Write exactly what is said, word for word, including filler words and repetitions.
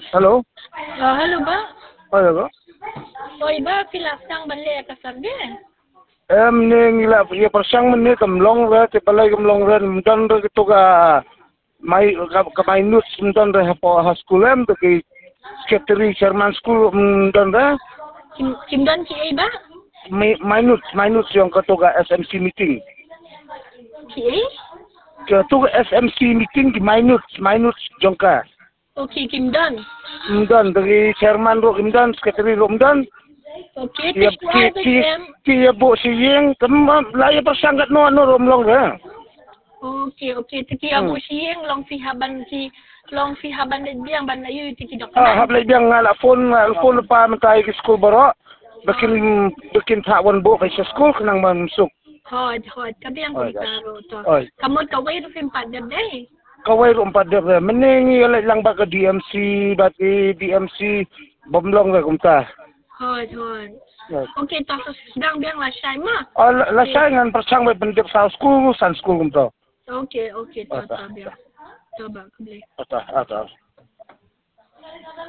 Halo? Oh, halo ba? Oh, ya, Bang. Oh, iba pilasang balik ka sabi. Em ni ngila ya persang men ni kamlong ra te palai kamlong ra mdan ra to ga mai ka ka mai nut mdan ra ha ha school em to ki secretary chairman school mdan ra Kim Kimdan ki iba? mai mai nut mai nut yang ka to ga S M C meeting. Ki? Ka to ga S M C meeting ki mai nut mai nut jongka. Okay, Kimdan. Mdan dari chairman ro mdan secretary ro mdan. Okay, Ki ki tekwa ba ki em? ki bo si yeng kam la ya persang gat no no rom long ra. Okay, okay. Tiki abu siyeng long fi haban ki long fi haban de biang ban ayu tiki Ah, dokumen. hablay biang ngala phone ngala phone pa matay ki school baro. Bikin bikin tawon bo kay sa school kanang mansuk. Hod, hod. Kabi ang Oy, guys. kumklaro to. Oy. Kamot kaway ro film padab day. Kaway ro pa der meningi alay lang ba ka D M C bati D M C bomlong ra kumta. Hod, hod. Yes. Okay, to so sedang biang la shay ma. Ah, la say ngan persang may pendip sa school san school kumta. Okay, okay, to Ata. to biang. To ba, kabli. Ata, ata.